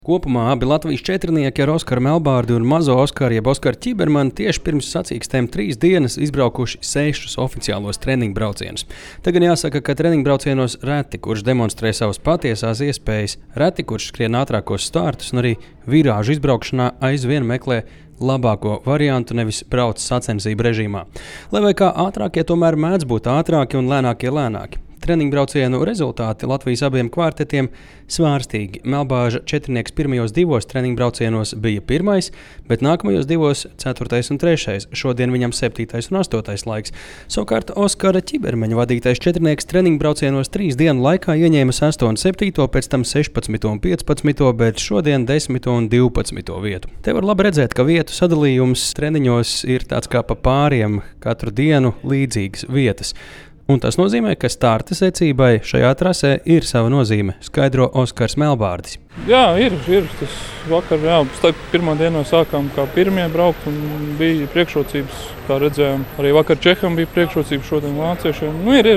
Kopumā abi Latvijas četrnieki ar Oskaru Melbārdi un mazo Oskaru jeb Oskaru Čibermani tieši pirms sacīkstēm 3 dienas izbraukuši 6 oficiālos treniņu braucienus. Tagad jāsaka, ka treniņu braucienos reti kurš demonstrē savas patiesās iespējas, reti kurš skrien ātrākos startus un arī virāžu izbraukšanā aizvien meklē labāko variantu, nevis brauc sacensību režīmā. Lai vai kā ātrākie tomēr mēdz būt ātrāki un lēnākie lēnāki. Treniņu braucienu rezultāti Latvijas abiem kvartetiem svārstīgi. Melbāža četrnieks pirmajos 2 treniņu braucienos bija 1, bet nākamajos 2 – 4. un 3. Šodien viņam 7. un 8. laiks. Savukārt Oskara Čibermeņa vadītais četrnieks treniņu braucienos 3 dienu laikā ieņēma 6. un 7., pēc tam 16. un 15., bet šodien 10. un 12. vietu. Te var labi redzēt, ka vietu sadalījums treniņos ir tāds kā pa pāriem, katru dienu līdzīgas vietas. Un tas nozīmē, ka starta secībai šajā trasē ir sava nozīme, skaidro Oskars Melbārdis. Jā, ir. Tas vakar, pirmā dienā sākām kā pirmie braukt un bija priekšrocības, kā redzējām. Arī vakar Čeham bija priekšrocības, šodien vāciešiem.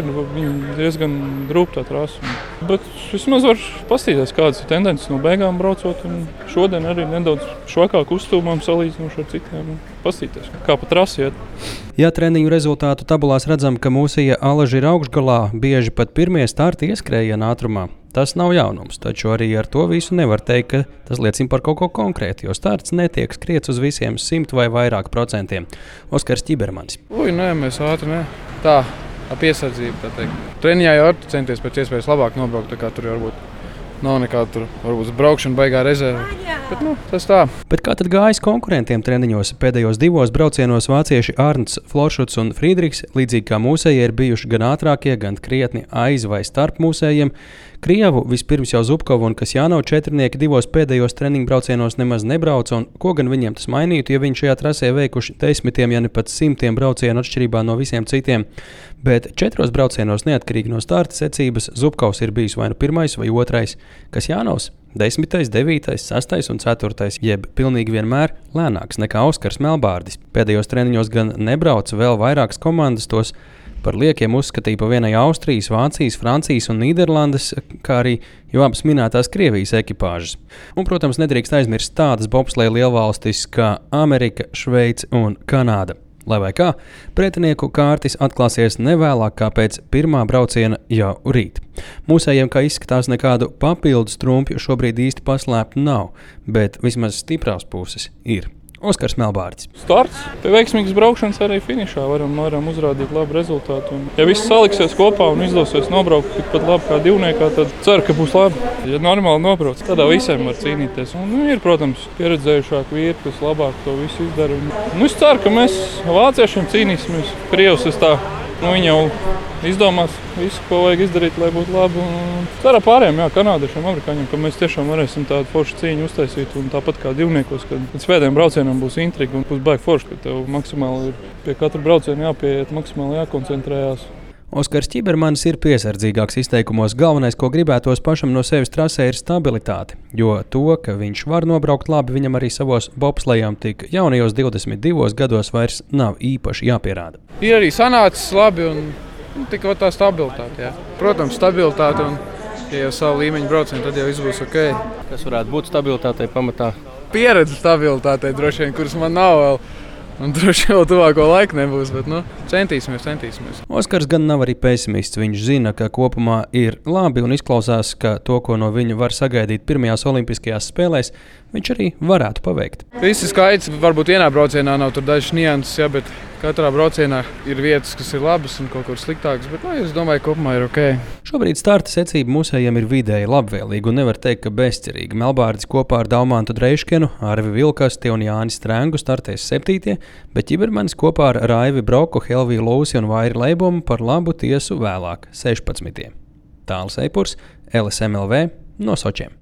Viņi diezgan drūp tā trasa. Bet vismaz var pastīties, kādas ir tendences no beigām braucot. Un šodien arī nedaudz švakāk uzstūmām salīdzinoši ar citiem. Pastīties, kā pa trasi iet. Ja treniņu rezultātu tabulās redzam, ka mūsija alaži ir augšgalā, bieži pat pirmie starti ieskrējiena ātrumā. Tas nav jaunums, taču arī ar to visu nevar teikt, ka tas liecina par kaut ko konkrētu, jo starts netiek skriets uz visiem 100 vai vairāk procentiem. Oskars Čibermanis. Mēs ātri, tā, ar piesardzību, tā teikt. Treniņā jau var centies pēc iespējas labāk nobraukt, tā kā tur varbūt nav nekāda varbūt braukšana baigā rezerve. Bet, tas tā. Bet kā tad gājis konkurentiem treniņos? Pēdējos 2 braucienos vācieši Arnts Floršuts un Friedrichs, līdzīgi kā mūsējie, ir bijuši gan ātrākie, gan krietni aiz vai starp mūsējiem. Krievu vispirms jau Zubkovu un Kasjānovu četrnieki 2 pēdējos treniņu braucienos nemaz nebrauca, un ko gan viņiem tas mainītu, ja viņi šajā trasē veikuši 10, ja ne pat 100 braucienu atšķirībā no visiem citiem. Bet 4 braucienos neatkarīgi no starta secības Zubkovs ir bijis vai nu 1. vai 2. Kasjānovs 10., 9., 6. un 4., jeb pilnīgi vienmēr lēnāks nekā Oskars Melbārdis. Pēdējos treniņos gan nebrauca vēl vairākas komandas, tos par liekiem uzskatīja pa vienai Austrijas, Vācijas, Francijas un Nīderlandes, kā arī jau abas minētās Krievijas ekipāžas. Un, protams, nedrīkst aizmirst tādas bobsleja lielvalstis kā Amerika, Šveice un Kanāda. Lai vai kā, pretinieku kārtis atklāsies nevēlāk kā pēc pirmā brauciena jau rīt. Mūsējiem, kā izskatās, nekādu papildus trumpju šobrīd īsti paslēptu nav, bet vismaz stiprās puses ir. Oskars Melbārdis. Starts, pie veiksmīgas braukšanas arī finišā varam uzrādīt labu rezultātu. Un, ja viss saliksies kopā un izdosies nobraukt tikpat labi kā divniekā, tad ceru, ka būs labi. Ja normāli nobrauc, tad visiem var cīnīties. Un, ir, protams, pieredzējušāki vīri, kas labāk to visu izdara. Un, es ceru, ka mēs vāciešiem cīnīsimies. Krievs viņi jau izdomās visu, ko vajag izdarīt, lai būtu labi. Un ceru pārējiem, kanādiešiem, amerikāņiem, ka mēs tiešām varēsim tādu foršu cīņu uztaisīt. Un tāpat kā divniekos, kad pēc pēdējiem braucienam būs intriga un būs baigi forši, ka tev maksimāli ir pie katra brauciena jāpieiet, maksimāli jākoncentrējās. Oskars Čibermanis ir piesardzīgāks izteikumos. Galvenais, ko gribētos pašam no sevis trasē, ir stabilitāte, jo to, ka viņš var nobraukt labi, viņam arī savos bobslejām tik jaunajos 22 gados vairs nav īpaši jāpierāda. Ir arī sanācis labi un tikai tā stabilitāte. Jā. Protams, stabilitāte un, ja jau savu līmeņu braucienu, tad jau viss būs ok. Kas varētu būt stabilitātei pamatā? Pieredze stabilitātei droši vien, kuras man nav vēl. Un droši vēl tuvāko laiku nebūs, bet centīsimies. Oskars gan nav arī pesimists. Viņš zina, ka kopumā ir labi un izklausās, ka to, ko no viņa var sagaidīt pirmajās olimpiskajās spēlēs, viņš arī varētu paveikt. Visi skaidrs, varbūt vienā braucienā nav tur dažas nianses, bet katrā braucienā ir vietas, kas ir labas un kaut kur sliktākas, bet es domāju, kopumā ir ok. Šobrīd starta secība mūsējiem ir vidēji labvēlīga un nevar teikt, ka bezcerīga. Melbārdis kopā ar Daumantu Dreiškenu, Arvi Vilkasti un Jānis Strengu startēs 7, bet Čibermanis kopā ar Raivi Broku, Helviju Lūsi un Vairi Leibumu par labu tiesu vēlāk 16. Tāls Eipurs, LSMLV no Sočiem.